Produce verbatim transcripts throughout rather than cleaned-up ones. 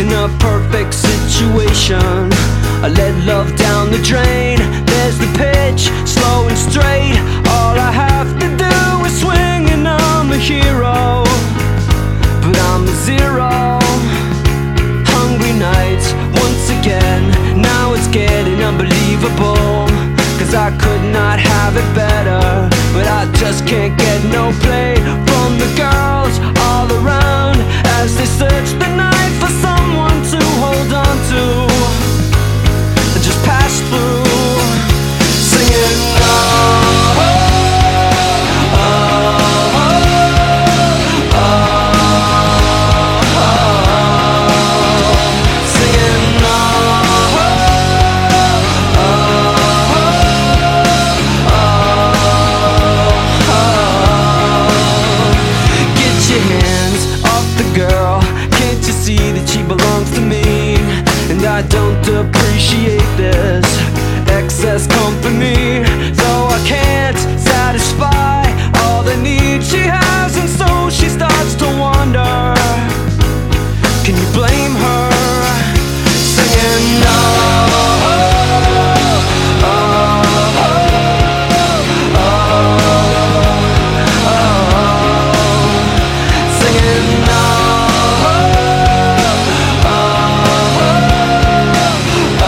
in a perfect situation. I let love down the drain. There's the pitch, slow and straight. All I have to do is swing and I'm a hero, but I'm a zero. Hungry nights once again. Now it's getting unbelievable, 'cause I could not have it better, but I just can't get no play from the girls all around as they search the night for someone to hold on to and just pass through, singing oh, oh, oh, oh, oh, singing oh, oh, oh. Get your hands off the girl, can't you see that she belongs to me? And I don't appreciate this excess company, so I can't satisfy all the needs she has, and so she starts to wander. Can you blame her? Singing no, oh, oh, oh, oh, oh, singing no, oh, oh,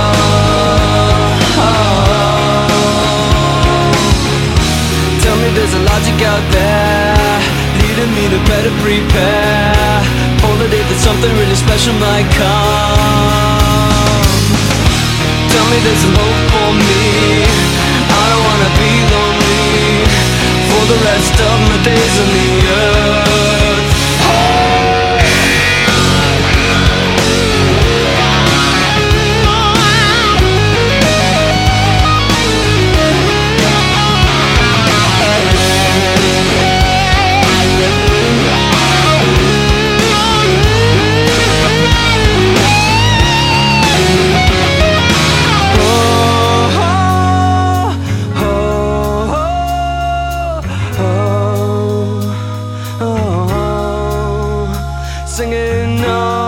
oh. Tell me there's a logic out there leading me to better prepare for the day that something really special might come. Tell me there's some hope for me. I don't wanna be lonely for the rest of my days on the earth. Singing no.